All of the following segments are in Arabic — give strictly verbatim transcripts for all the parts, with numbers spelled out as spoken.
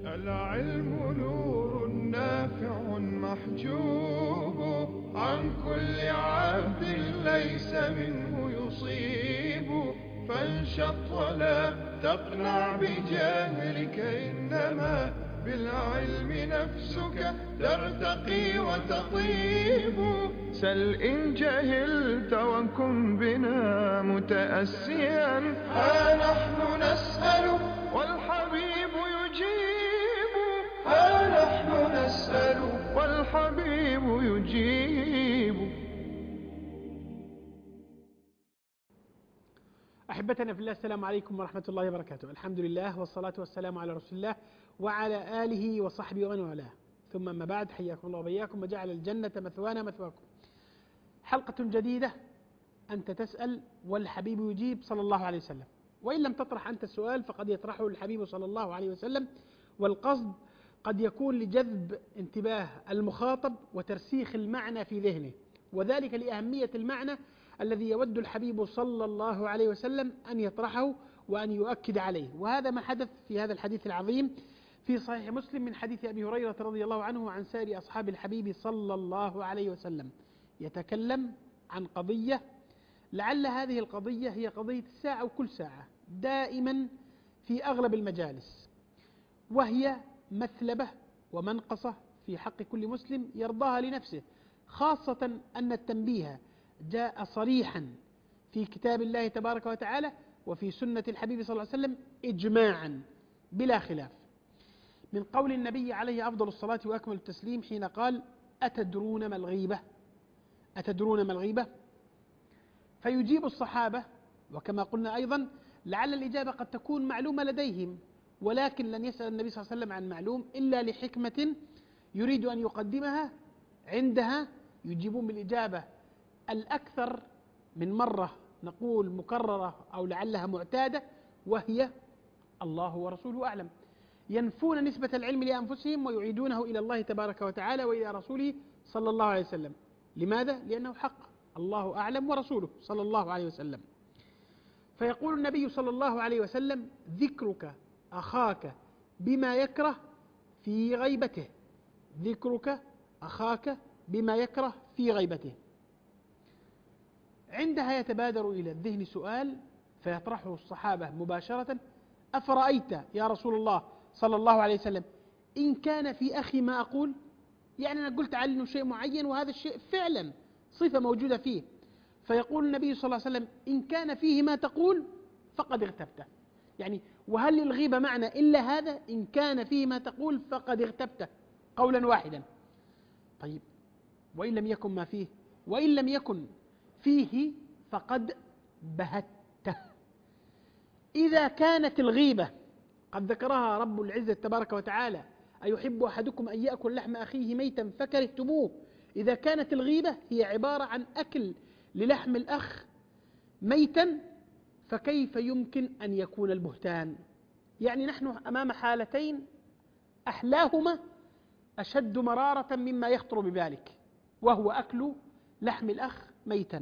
العلم نور نافع محجوب عن كل عبد ليس منه يصيب، فانشط ولا تقنع بجهلك، إنما بالعلم نفسك ترتقي وتطيب. سل إن جهلت وكن بنا متأسيا، ها نحن نسأل والحبيب يجيب، ها نحن نسأل والحبيب يجيب. أحبتنا في الله، السلام عليكم ورحمة الله وبركاته. الحمد لله والصلاة والسلام على رسول الله وعلى آله وصحبه ومن والاه، ثم أما بعد، حياكم الله وبياكم وجعل الجنة مثوانا مثواكم. حلقة جديدة، أنت تسأل والحبيب يجيب صلى الله عليه وسلم. وإن لم تطرح أنت السؤال فقد يطرحه الحبيب صلى الله عليه وسلم، والقصد قد يكون لجذب انتباه المخاطب وترسيخ المعنى في ذهنه، وذلك لأهمية المعنى الذي يود الحبيب صلى الله عليه وسلم أن يطرحه وأن يؤكد عليه. وهذا ما حدث في هذا الحديث العظيم في صحيح مسلم من حديث أبي هريرة رضي الله عنه وعن سائر أصحاب الحبيب صلى الله عليه وسلم، يتكلم عن قضية لعل هذه القضية هي قضية الساعة وكل ساعة دائما في أغلب المجالس، وهي مثلبة ومنقصة في حق كل مسلم يرضاها لنفسه، خاصة أن التنبيه جاء صريحا في كتاب الله تبارك وتعالى وفي سنة الحبيب صلى الله عليه وسلم إجماعا بلا خلاف، من قول النبي عليه أفضل الصلاة وأكمل التسليم حين قال: أتدرون ما الغيبة؟ أتدرون ما الغيبة؟ فيجيب الصحابة، وكما قلنا أيضا لعل الإجابة قد تكون معلومة لديهم، ولكن لن يسأل النبي صلى الله عليه وسلم عن معلوم إلا لحكمة يريد أن يقدمها، عندها يجيبون بالإجابة الأكثر من مرة، نقول مكررة أو لعلها معتادة، وهي الله ورسوله أعلم. ينفون نسبة العلم لأنفسهم ويعيدونه إلى الله تبارك وتعالى وإلى رسوله صلى الله عليه وسلم. لماذا؟ لأنه حق، الله أعلم ورسوله صلى الله عليه وسلم. فيقول النبي صلى الله عليه وسلم: ذكرك أخاك بما يكره في غيبته، ذكرك أخاك بما يكره في غيبته. عندها يتبادر إلى الذهن سؤال فيطرحه الصحابة مباشرة: أفرأيت يا رسول الله صلى الله عليه وسلم إن كان في أخي ما أقول؟ يعني أنا قلت عنه شيء معين وهذا الشيء فعلا صفة موجودة فيه، فيقول النبي صلى الله عليه وسلم: إن كان فيه ما تقول فقد اغتبته. يعني وهل للغيبة معنى إلا هذا؟ إن كان فيه ما تقول فقد اغتبته، قولا واحدا. طيب وإن لم يكن ما فيه؟ وإن لم يكن فيه فقد بهته. إذا كانت الغيبة قد ذكرها رب العزة تبارك وتعالى: أيحب أحدكم أن يأكل لحم أخيه ميتا فكرهتموه، إذا كانت الغيبة هي عبارة عن أكل للحم الأخ ميتا، فكيف يمكن أن يكون البهتان؟ يعني نحن أمام حالتين أحلاهما أشد مرارة مما يخطر بذلك، وهو أكل لحم الأخ ميتا.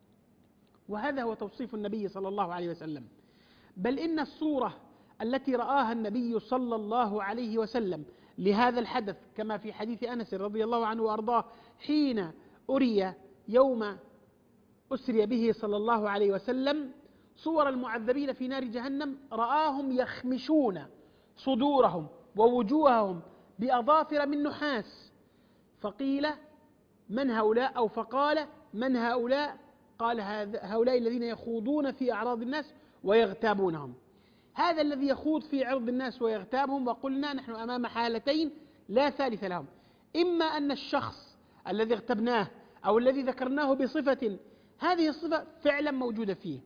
وهذا هو توصيف النبي صلى الله عليه وسلم، بل إن الصورة التي رآها النبي صلى الله عليه وسلم لهذا الحدث كما في حديث أنس رضي الله عنه وأرضاه حين أري يوم أسري به صلى الله عليه وسلم صور المعذبين في نار جهنم، رآهم يخمشون صدورهم ووجوههم بأظافر من نحاس، فقيل: من هؤلاء؟ أو فقال: من هؤلاء؟ قال: هؤلاء الذين يخوضون في أعراض الناس ويغتابونهم. هذا الذي يخوض في عرض الناس ويغتابهم، وقلنا نحن أمام حالتين لا ثالث لهم: إما أن الشخص الذي اغتبناه أو الذي ذكرناه بصفة هذه الصفة فعلا موجودة فيه،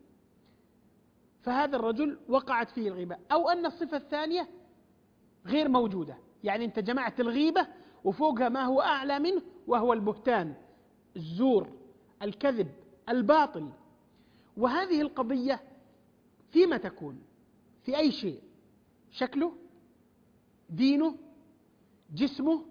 فهذا الرجل وقعت فيه الغيبة، أو أن الصفة الثانية غير موجودة، يعني أنت جمعت الغيبة وفوقها ما هو أعلى منه وهو البهتان، الزور، الكذب، الباطل. وهذه القضية فيما تكون؟ في أي شيء؟ شكله، دينه، جسمه،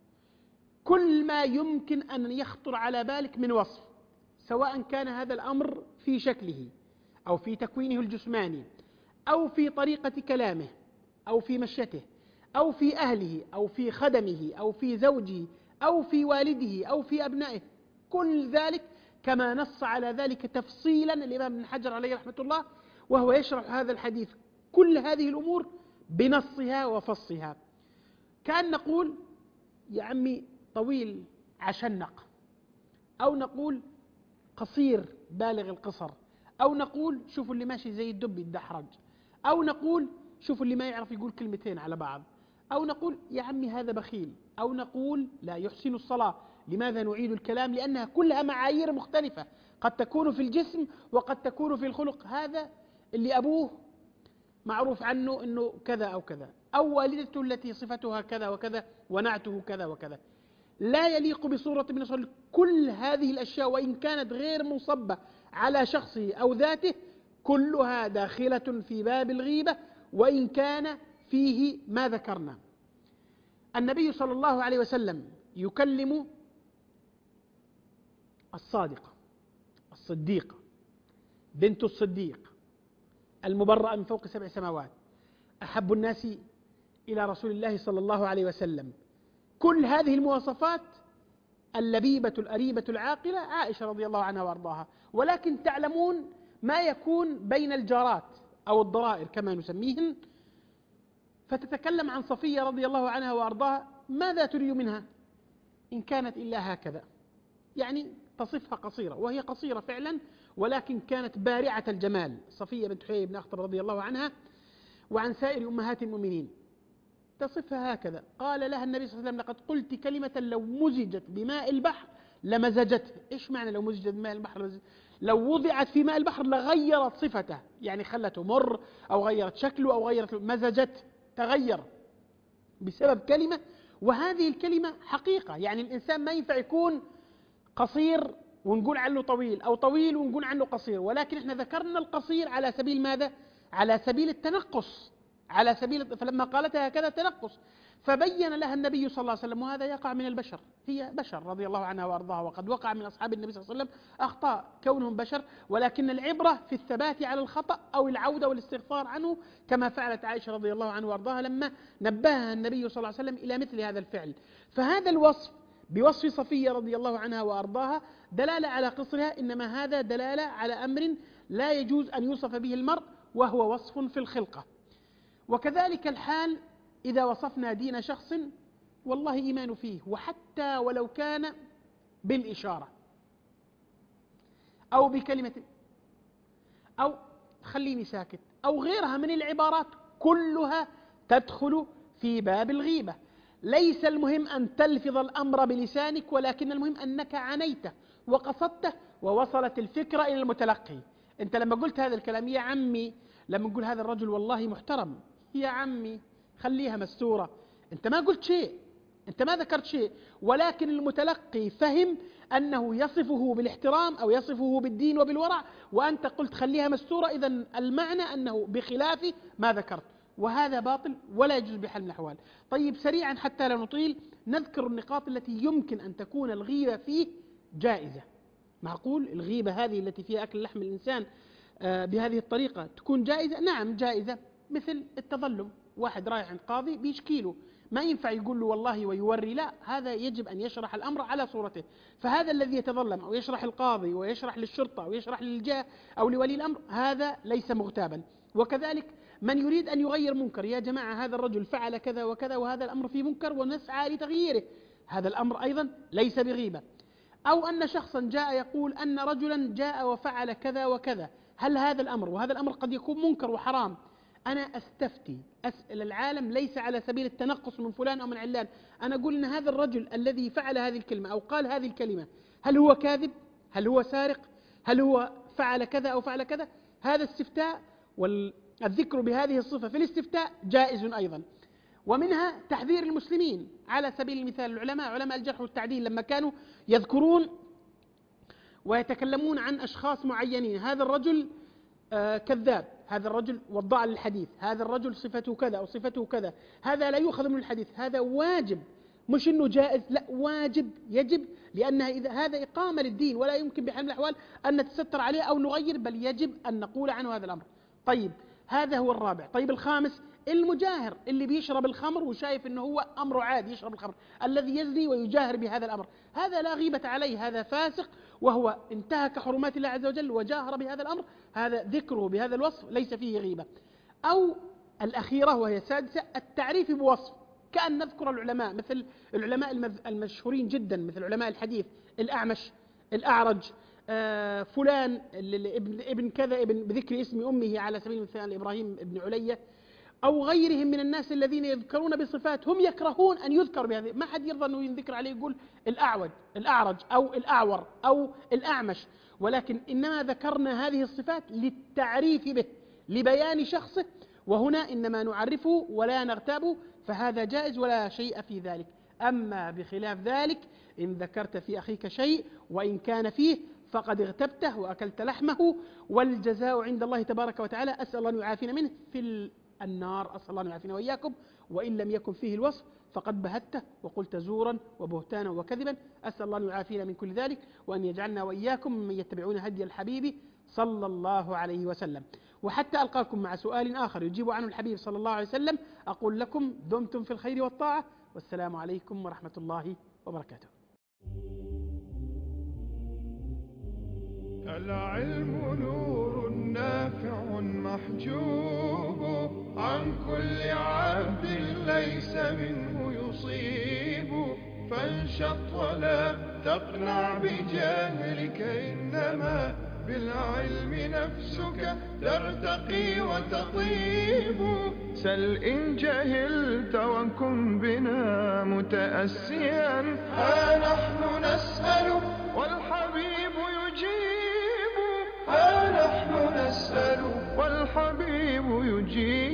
كل ما يمكن أن يخطر على بالك من وصف، سواء كان هذا الأمر في شكله أو في تكوينه الجسماني أو في طريقة كلامه أو في مشيته أو في أهله أو في خدمه أو في زوجه أو في والده أو في أبنائه، كل ذلك كما نص على ذلك تفصيلا الإمام ابن حجر عليه رحمة الله وهو يشرح هذا الحديث، كل هذه الأمور بنصها وفصها. كان نقول يا عمي طويل عشنق، أو نقول قصير بالغ القصر، أو نقول شوفوا اللي ماشي زي الدب يتدحرج، أو نقول شوفوا اللي ما يعرف يقول كلمتين على بعض، أو نقول يا عمي هذا بخيل، أو نقول لا يحسن الصلاة. لماذا نعيد الكلام؟ لأنها كلها معايير مختلفة، قد تكون في الجسم وقد تكون في الخلق. هذا اللي أبوه معروف عنه أنه كذا أو كذا، أو والدته التي صفتها كذا وكذا ونعته كذا وكذا، لا يليق بصورة من الصور. كل هذه الأشياء وإن كانت غير منصبة على شخصه أو ذاته كلها داخلة في باب الغيبة، وإن كان فيه ما ذكرنا. النبي صلى الله عليه وسلم يكلم الصادقة الصديقة بنت الصديق المبرأة من فوق سبع سماوات، أحب الناس إلى رسول الله صلى الله عليه وسلم. كل هذه المواصفات اللبيبة الأريبة العاقلة عائشة رضي الله عنها وأرضاها. ولكن تعلمون ما يكون بين الجارات أو الضرائر كما نسميهن، فتتكلم عن صفية رضي الله عنها وأرضاها، ماذا تريد منها؟ إن كانت إلا هكذا، يعني تصفها قصيرة، وهي قصيرة فعلا، ولكن كانت بارعة الجمال. صفية بنت حيي بن أخطب رضي الله عنها وعن سائر أمهات المؤمنين تصفها هكذا. قال لها النبي صلى الله عليه وسلم لقد قلت كلمة لو مزجت بماء البحر لمزجته. إيش معنى لو مزجت بماء البحر؟ لو وضعت في ماء البحر لغيرت صفته، يعني خلته مر أو غيرت شكله أو غيرت مزجت، تغير بسبب كلمة. وهذه الكلمة حقيقة، يعني الإنسان ما ينفع يكون قصير ونقول عنه طويل، أو طويل ونقول عنه قصير، ولكن احنا ذكرنا القصير على سبيل ماذا؟ على سبيل التنقص، على سبيل، فلما قالتها هكذا تنقص، فبين لها النبي صلى الله عليه وسلم، وهذا يقع من البشر، هي بشر رضي الله عنها وأرضاها، وقد وقع من أصحاب النبي صلى الله عليه وسلم أخطاء كونهم بشر، ولكن العبرة في الثبات على الخطأ أو العودة والاستغفار عنه، كما فعلت عائشة رضي الله عنها وأرضاها لما نبهها النبي صلى الله عليه وسلم إلى مثل هذا الفعل. فهذا الوصف بوصف صفية رضي الله عنها وأرضاها دلالة على قصرها، إنما هذا دلالة على أمر لا يجوز أن يوصف به المرء، وهو وصف في الخلقة. وكذلك الحال إذا وصفنا دين شخص، والله إيمان فيه، وحتى ولو كان بالإشارة أو بكلمة أو خليني ساكت أو غيرها من العبارات، كلها تدخل في باب الغيبة. ليس المهم أن تلفظ الأمر بلسانك، ولكن المهم أنك عنيته وقصدته ووصلت الفكرة إلى المتلقي. أنت لما قلت هذا الكلام يا عمي، لما نقول هذا الرجل والله محترم، يا عمي خليها مستورة، أنت ما قلت شيء، أنت ما ذكرت شيء، ولكن المتلقي فهم أنه يصفه بالاحترام أو يصفه بالدين وبالورع، وأنت قلت خليها مستورة، إذن المعنى أنه بخلاف ما ذكرت، وهذا باطل ولا يجوز بحال من الأحوال. طيب سريعا حتى لا نطيل نذكر النقاط التي يمكن أن تكون الغيبة فيه جائزة. معقول الغيبة هذه التي فيها أكل لحم الإنسان بهذه الطريقة تكون جائزة؟ نعم جائزة، مثل التظلم، واحد رايح عند قاضي بيشكيله، ما ينفع يقول له والله ويوري، لا، هذا يجب أن يشرح الأمر على صورته. فهذا الذي يتظلم أو يشرح القاضي ويشرح للشرطة أو يشرح للجهة أو لولي الأمر، هذا ليس مغتابا. وكذلك من يريد أن يغير منكر، يا جماعة هذا الرجل فعل كذا وكذا وهذا الأمر فيه منكر ونسعى لتغييره، هذا الأمر أيضا ليس بغيبة. أو أن شخصا جاء يقول أن رجلا جاء وفعل كذا وكذا، هل هذا الأمر، وهذا الأمر قد يكون منكر وحرام، أنا أستفتي أسأل العالم ليس على سبيل التنقص من فلان أو من علان، أنا أقول أن هذا الرجل الذي فعل هذه الكلمة أو قال هذه الكلمة، هل هو كاذب؟ هل هو سارق؟ هل هو فعل كذا أو فعل كذا؟ هذا استفتاء، والذكر بهذه الصفة في الاستفتاء جائز أيضا. ومنها تحذير المسلمين، على سبيل المثال العلماء علماء الجرح والتعديل لما كانوا يذكرون ويتكلمون عن أشخاص معينين، هذا الرجل آه كذاب، هذا الرجل وضاع للحديث، هذا الرجل صفته كذا أو صفته كذا، هذا لا يؤخذ من الحديث، هذا واجب، مش إنه جائز، لا واجب، يجب، لأنها إذا هذا إقامة للدين ولا يمكن بحال من الأحوال أن نتستر عليه أو نغير، بل يجب أن نقول عنه هذا الأمر. طيب هذا هو الرابع. طيب الخامس، المجاهر اللي بيشرب الخمر وشايف أنه هو أمره عادي يشرب الخمر، الذي يزني ويجاهر بهذا الأمر، هذا لا غيبة عليه، هذا فاسق وهو انتهك حرمات الله عز وجل وجاهر بهذا الأمر، هذا ذكره بهذا الوصف ليس فيه غيبة. أو الأخيرة وهي السادسة التعريف بوصف، كأن نذكر العلماء مثل العلماء المشهورين جدا مثل علماء الحديث، الأعمش، الأعرج، آه فلان ابن, ابن كذا ابن بذكر اسم أمه على سبيل المثال إبراهيم ابن علية، أو غيرهم من الناس الذين يذكرون بصفات هم يكرهون أن يذكر بهذه، ما حد يرضى أنه يذكر عليه يقول الأعوج الأعرج أو الأعور أو الأعمش، ولكن إنما ذكرنا هذه الصفات للتعريف به لبيان شخصه، وهنا إنما نعرفه ولا نغتابه، فهذا جائز ولا شيء في ذلك. أما بخلاف ذلك إن ذكرت في أخيك شيء وإن كان فيه فقد اغتبته وأكلت لحمه، والجزاء عند الله تبارك وتعالى أسأل الله أن يعافينا منه في النار، أسأل الله أن يعافينا وإياكم، وإن لم يكن فيه الوصف فقد بهته وقلت زورا وبهتانا وكذبا، أسأل الله أن يعافينا من كل ذلك وأن يجعلنا وإياكم ممن يتبعون هدي الحبيب صلى الله عليه وسلم. وحتى ألقاكم مع سؤال آخر يجيب عنه الحبيب صلى الله عليه وسلم، أقول لكم دمتم في الخير والطاعة، والسلام عليكم ورحمة الله وبركاته. العلم نور نافع محجوب عن كل عبد ليس منه يصيب، فانشط ولا تقنع بجاهلك، إنما بالعلم نفسك ترتقي وتطيب. سل إن جهلت وكن بنا متأسيا، ها نحن نسأل والحبيب يجيب، ها نحن نسأل والحبيب يجيب.